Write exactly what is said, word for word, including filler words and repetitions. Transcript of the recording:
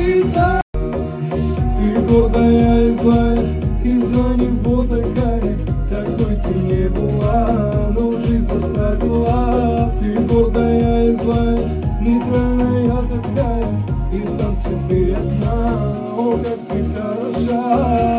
лица. Ты гордая и злая, из-за него такая, такой ты не была, но жизнь заставила. Ты гордая и злая, нейтральная такая, и в танце ты одна, о, как ты хороша.